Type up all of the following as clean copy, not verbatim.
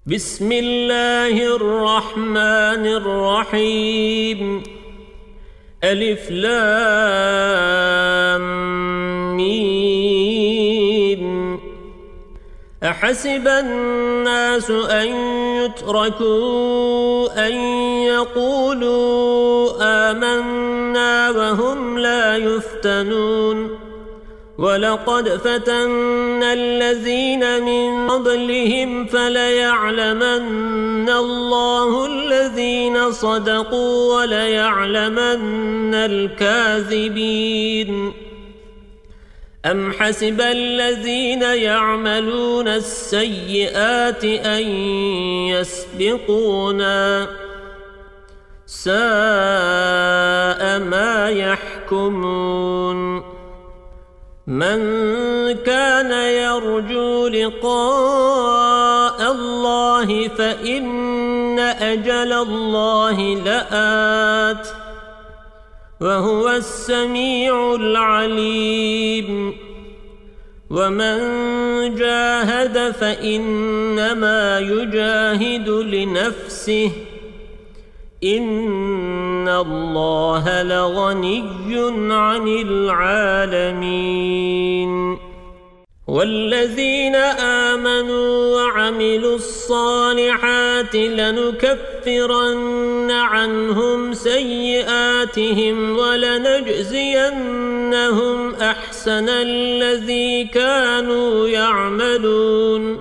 بسم الله الرحمن الرحيم ألف لام ميم أحسب الناس أن يتركوا أن يقولوا آمنا وهم لا يفتنون ولقد فتنا الذين من قبلهم فليعلمن الله الذين صدقوا وليعلمن الكاذبين أم حسب الذين يعملون السيئات أن يسبقونا ساء ما يحكمون من كان يرجو لقاء الله فإن أجل الله لآت وهو السميع العليم ومن جاهد فإنما يجاهد لنفسه إن الله لغني عن العالمين والذين آمنوا وعملوا الصالحات لنكفرن عنهم سيئاتهم ولنجزينهم أحسن الذي كانوا يعملون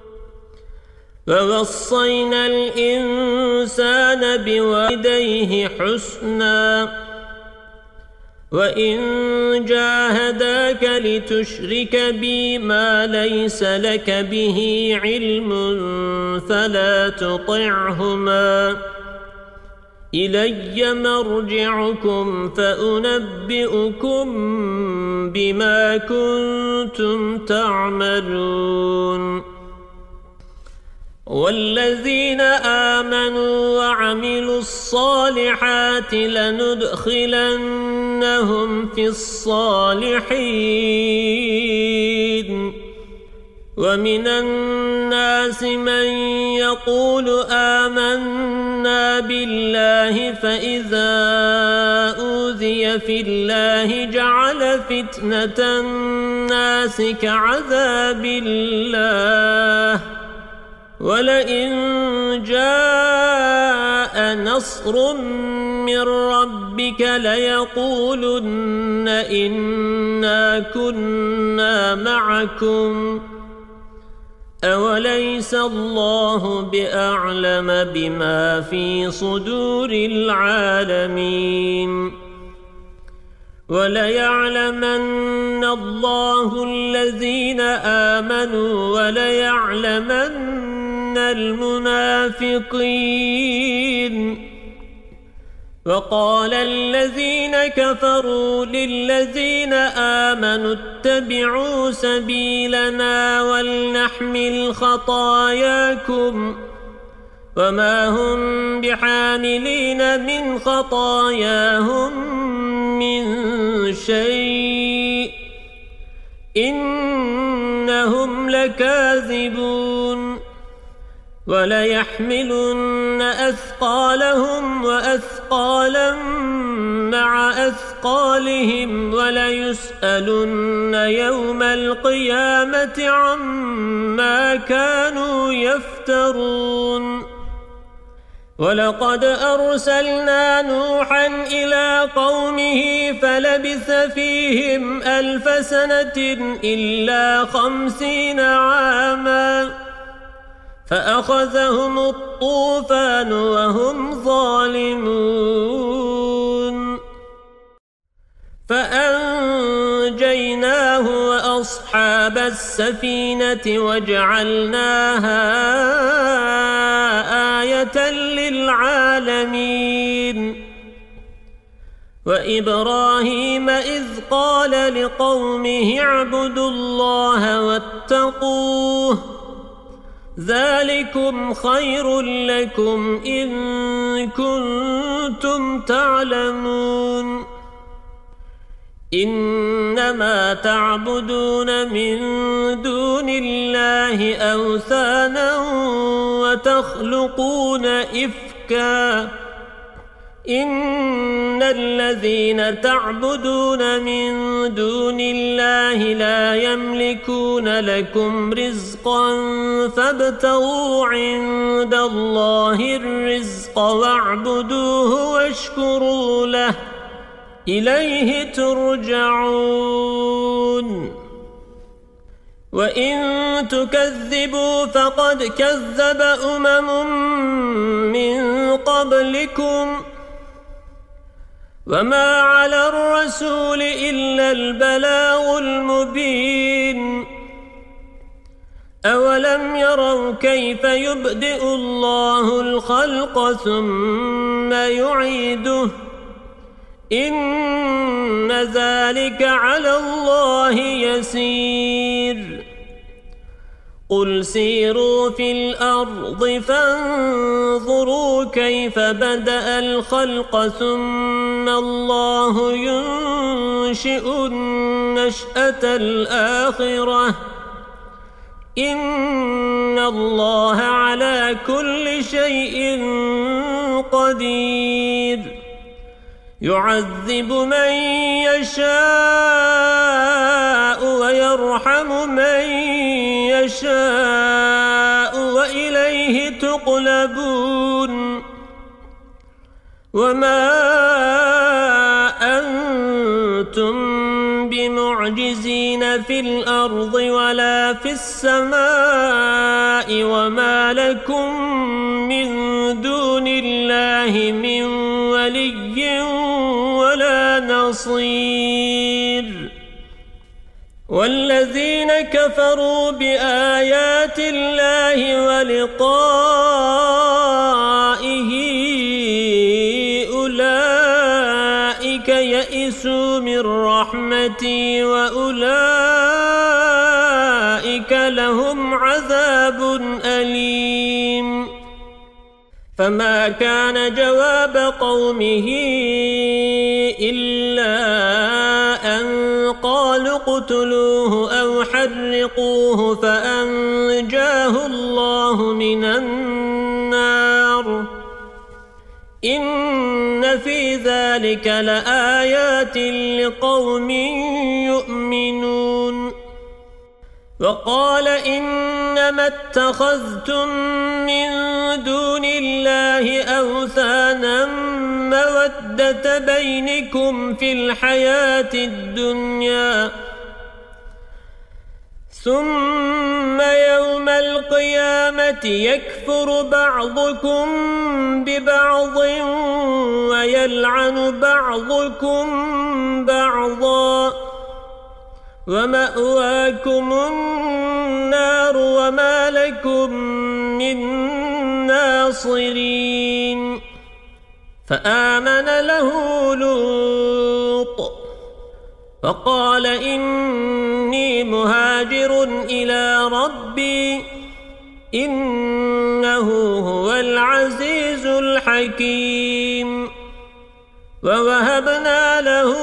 ووصينا الإنسان بوالديه حسنا وإن جاهداك لتشرك بي ما ليس لك به علم فلا تطعهما إلي مرجعكم فأنبئكم بما كنتم تعملون والذين آمنوا وعملوا الصالحات لندخلنهم في الصالحين ومن الناس من يقول آمنا بالله فإذا أوذي في الله جعل فتنة الناس كعذاب الله ولئن جاء نصر من ربك ليقولن إنا كنا معكم أوليس الله بأعلم بما في صدور العالمين وليعلمن الله الذين آمنوا وليعلمن المنافقين وقال الذين كفروا للذين آمنوا اتبعوا سبيلنا ولنحمل خطاياكم وما هم بحاملين من خطاياهم من شيء إنهم لكاذبون وليحملن أثقالهم وأثقالا مع أثقالهم وليسألن يوم القيامة عما كانوا يفترون ولقد أرسلنا نوحا إلى قومه فلبث فيهم 1000 سنة إلا 50 عاما فأخذهم الطوفان وهم ظالمون فأنجيناه وأصحاب السفينة وجعلناها آية للعالمين وإبراهيم إذ قال لقومه اعبدوا الله واتقوه ذلكم خير لكم إن كنتم تعلمون إنما تعبدون من دون الله أوثانا وتخلقون إفكا إن الذين تعبدون من دون الله لا يملكون لكم رزقا فابتغوا عند الله الرزق واعبدوه واشكروا له إليه ترجعون وإن تكذبوا فقد كذب من قبلكم وما على الرسول إلا البلاغ المبين أولم يروا كيف يبدئ الله الخلق ثم يعيده إن ذلك على الله يسير قل سيروا في الأرض فانظروا كيف بدأ الخلق ثم الله ينشئ النشأة الآخرة إن الله على كل شيء قدير يعذب من يشاء ويرحم من يشاء وإليه تقلبون وما أنتم بمعجزين في الأرض ولا في السماء وما لكم من دون الله من ولي ولا نصير والذين كفروا بآيات الله ولقائه أولئك يئسوا من رحمتي وأولئك لهم عذاب أليم فما كان جواب قومه إلا أن قالوا اقتلوه أو حرقوه فأنجاه الله من النار إن في ذلك لآيات لقوم يؤمنون وقال إنما اتخذتم من دون الله أوثانا مودة بينكم في الحياة الدنيا ثم يوم القيامة يكفر بعضكم ببعض ويلعن بعضكم بعضا ومأواكم النار وما لكم من ناصرين فآمن له لوط فقال إني مهاجر إلى ربي إنه هو العزيز الحكيم ووهبنا له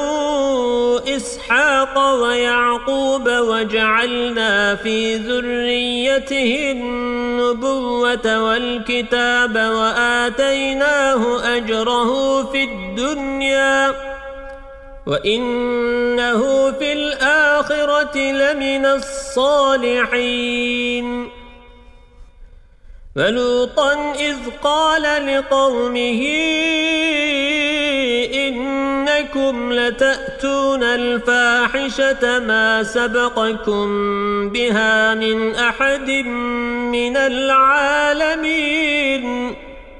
إسحاق ويعقوب وجعلنا في ذريته النبوة والكتاب وآتيناه أجره في الدنيا وإنه في الآخرة لمن الصالحين ولوطا إذ قال لقومه إنكم لتأتون الفاحشة ما سبقكم بها من أحد من العالمين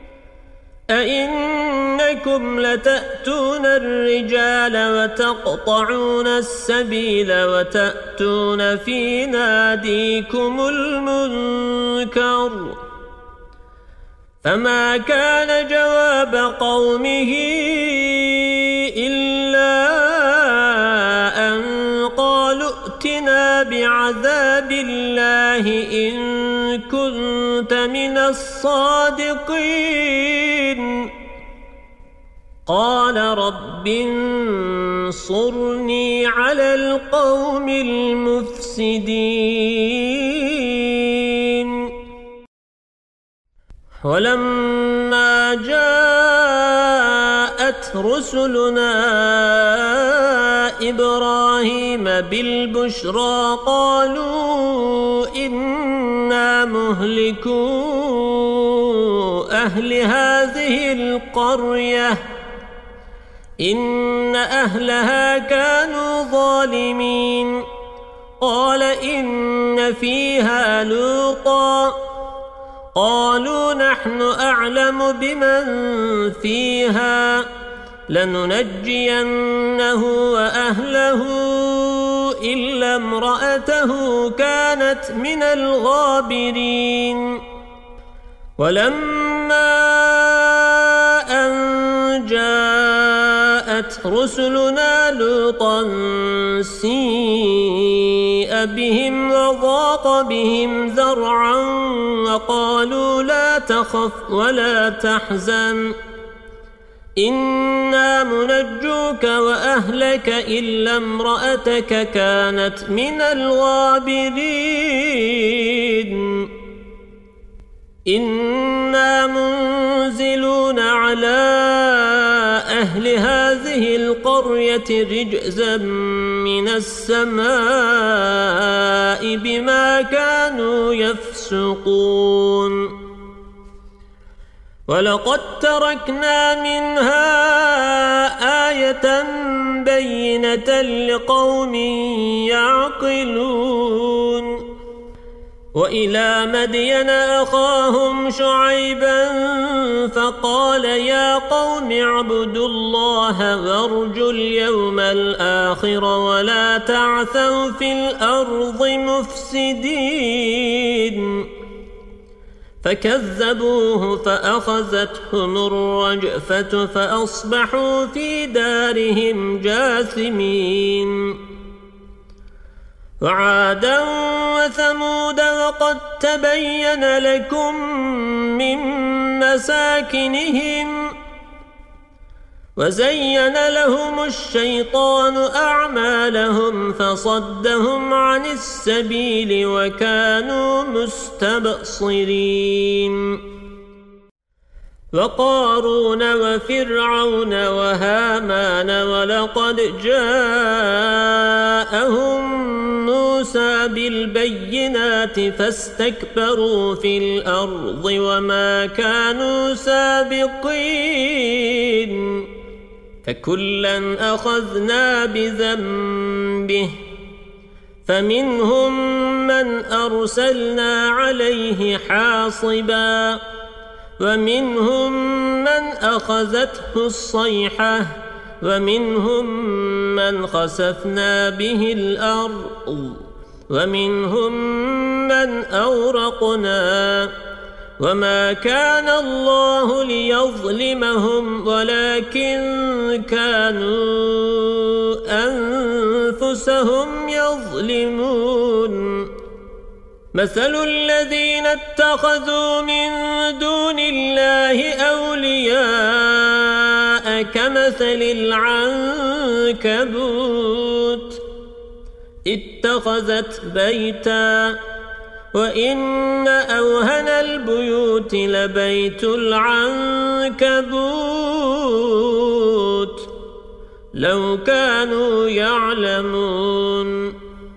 أئنكم لتأتون الرجال وتقطعون السبيل وتأتون في ناديكم المنكر فما كان جواب قومه إلا أن قالوا ائتنا بعذاب الله إن كنت من الصادقين قال رب انصرني على القوم المفسدين ولما جاءت رسلنا إبراهيم بالبشرى قالوا إنا مهلكو أهل هذه القرية إن أهلها كانوا ظالمين قال إن فيها لوطا قالوا نحن أعلم بمن فيها لننجينه وأهله إلا امرأته كانت من الغابرين ولما أن جاءت رسلنا لوطا سيء بهم وضاق بهم ذرعا وقالوا لا تخف ولا تحزن إنا منجوك وأهلك إلا امرأتك كانت من الغابرين إنا منزلون على أهل هذه القرية رجزا من السماء بما كانوا يفسقون ولقد تركنا منها آية بينة لقوم يعقلون وإلى مدين أخاهم شعيبا فقال يا قوم اعبدوا الله وارجوا اليوم الآخر ولا تعثوا في الأرض مفسدين فكذبوه فأخذتهم الرجفة فأصبحوا في دارهم جاثمين وعادا وثمود وقد تبين لكم من مساكنهم وزين لهم الشيطان أعمالهم فصدهم عن السبيل وكانوا مستبصرين وقارون وفرعون وهامان ولقد جاءهم موسى بالبينات فاستكبروا في الأرض وما كانوا سابقين فكلا أخذنا بذنبه فمنهم من أرسلنا عليه حاصبا ومنهم من أخذته الصيحة ومنهم من خسفنا به الأرض ومنهم من أورقنا وما كان الله ليظلمهم ولكن كانوا أنفسهم يظلمون مثل الذين اتخذوا من دون الله أولياء كمثل العنكبوت اتخذت بيتا وإن أوهن البيوت لبيت العنكبوت لو كانوا يعلمون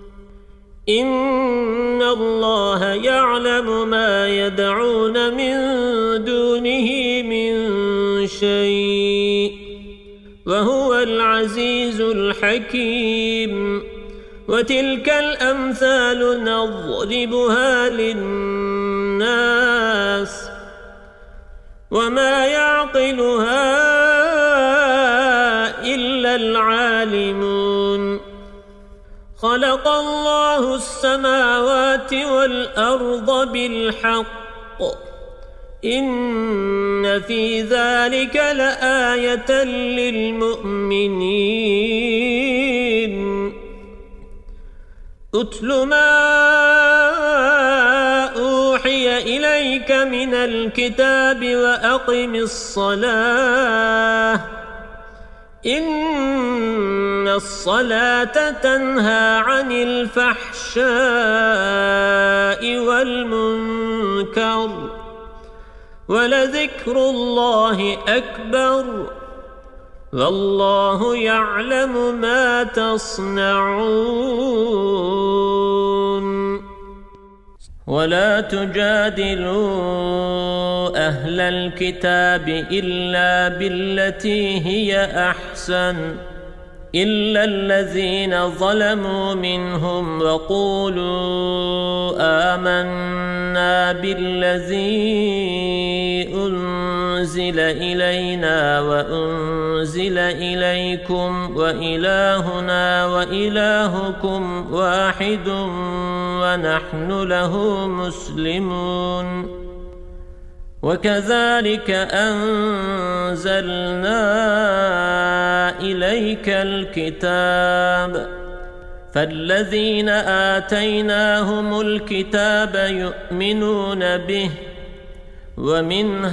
إن الله يعلم ما يدعون من دونه من شيء وهو العزيز الحكيم وتلك الأمثال نضربها للناس وما يعقلها إلا العالمون خلق الله السماوات والأرض بالحق إن في ذلك لآية للمؤمنين أتل ما أوحي إليك من الكتاب وأقم الصلاة إن الصلاة تنهى عن الفحشاء والمنكر ولذكر الله أكبر والله يعلم ما تصنعون ولا تجادلوا أهل الكتاب إلا بالتي هي أحسن إلا الذين ظلموا منهم وقولوا آمنا بالذي أنزل إلينا وأنزل إليكم وإلهنا وإلهكم واحد ونحن له مسلمون وكذلك أنزلنا إليك الكتاب فالذين آتيناهم الكتاب يؤمنون به ومن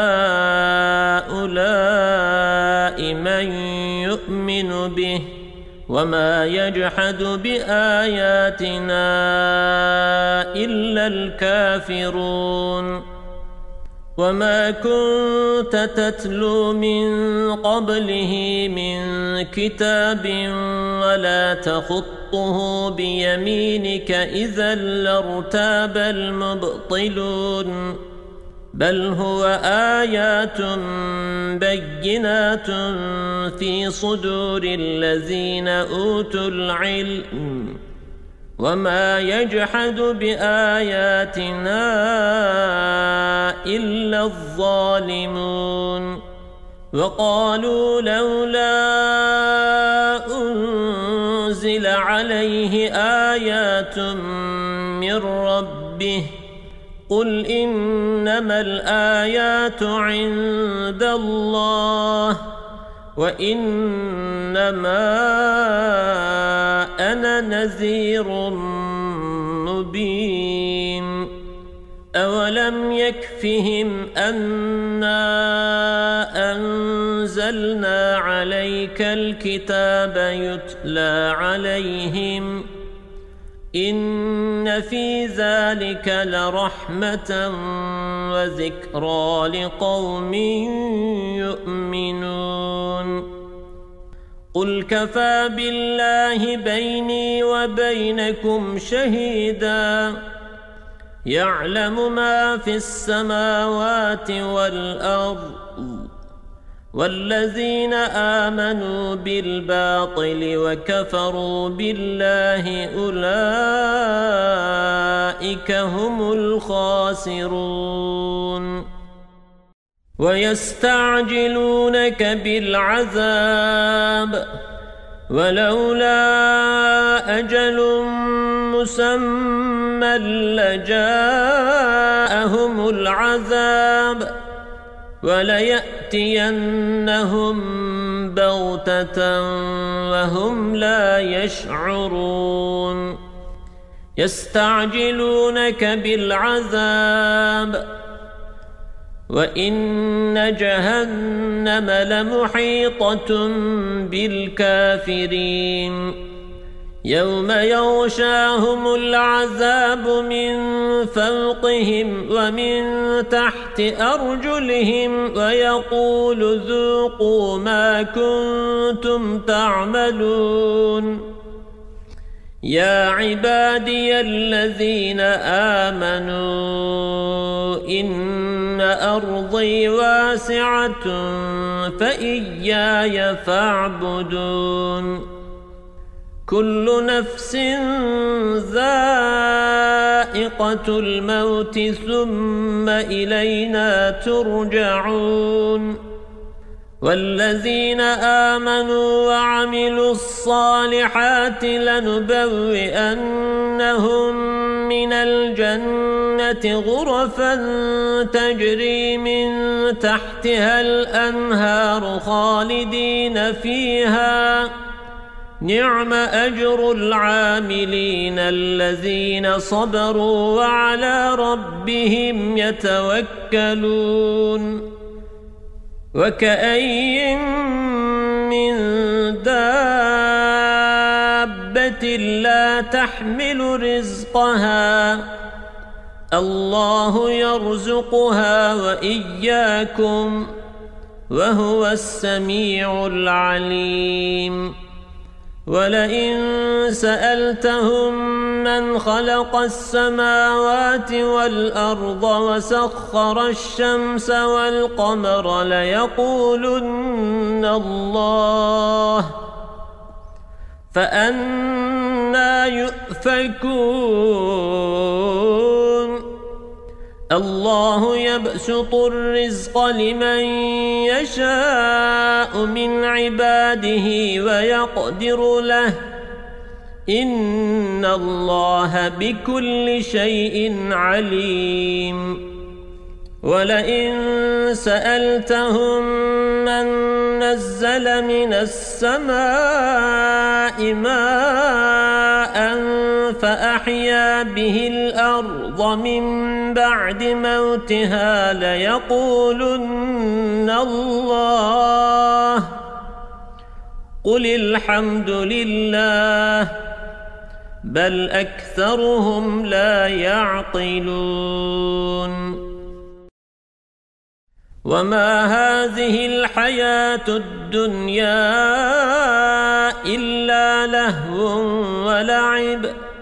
هؤلاء من يؤمن به وما يجحد بآياتنا إلا الكافرون وما كنت تتلو من قبله من كتاب ولا تخطه بيمينك إذا لارتاب المبطلون بل هو آيات بينات في صدور الذين أوتوا العلم وما يجحد بآياتنا إلا الظالمون وقالوا لولا أنزل عليه آيات من ربه قل إنما الآيات عند الله وإنما أنا نذير مبين أولم يكفهم أنا أنزلنا عليك الكتاب يتلى عليهم إن في ذلك لرحمة وذكرى لقوم يؤمنون قل كفى بالله بيني وبينكم شهيدا يعلم ما في السماوات والأرض والذين آمنوا بالباطل وكفروا بالله أولئك هم الخاسرون ويستعجلونك بالعذاب ولولا أجل مسمى لجاءهم العذاب وليأتينهم بغتة وهم لا يشعرون يستعجلونك بالعذاب وإن جهنم لمحيطة بالكافرين يوم يغشاهم العذاب من فوقهم ومن تحت أرجلهم ويقول ذوقوا ما كنتم تعملون يا عبادي الذين آمنوا إن أرضي واسعة فإياي فاعبدون كل نفس ذائقة الموت ثم إلينا ترجعون والذين آمنوا وعملوا الصالحات لنبوئنهم من الجنة غرفا تجري من تحتها الأنهار خالدين فيها نعم أجر العاملين الذين صبروا وعلى ربهم يتوكلون وكأين من دابة لا تحمل رزقها الله يرزقها وإياكم وهو السميع العليم ولئن سألتهم من خلق السماوات والأرض وسخر الشمس والقمر ليقولن الله فأنى يؤفكون الله يبسط الرزق لمن يشاء من عباده ويقدر له إن الله بكل شيء عليم ولئن سألتهم من نزل من السماء ماء فأحيا به الأرض من بعد موتها ليقولن الله قل الحمد لله بل أكثرهم لا يعقلون وما هذه الحياة الدنيا إلا لهو ولعب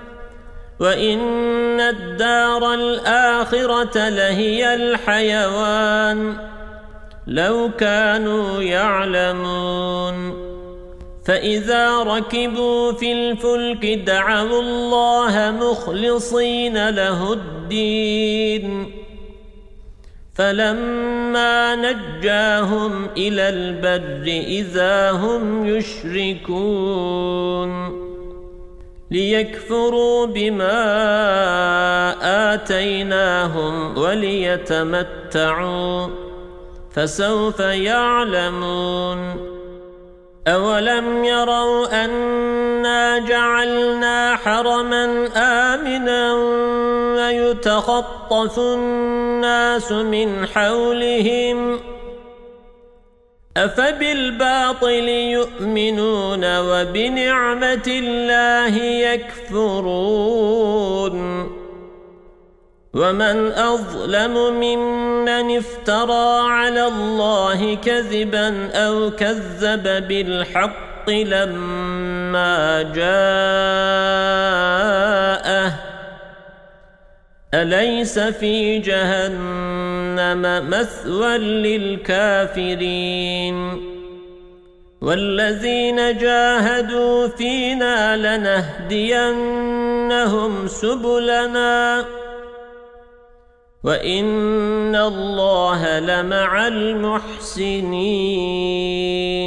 وإن الدار الآخرة لهي الحيوان لو كانوا يعلمون فإذا ركبوا في الفلك دعوا الله مخلصين له الدين فلما نجاهم إلى البر إذا هم يشركون ليكفروا بما آتيناهم وليتمتعوا فسوف يعلمون أولم يروا أنا جعلنا حرما آمنا ويتخطف الناس من حولهم أفبالباطل يؤمنون وبنعمة الله يكفرون ومن أظلم ممن افترى على الله كذبا أو كذب بالحق لما جاءه أليس في جهنم مثوى للكافرين والذين جاهدوا فينا لنهدينهم سبلنا وإن الله لمع المحسنين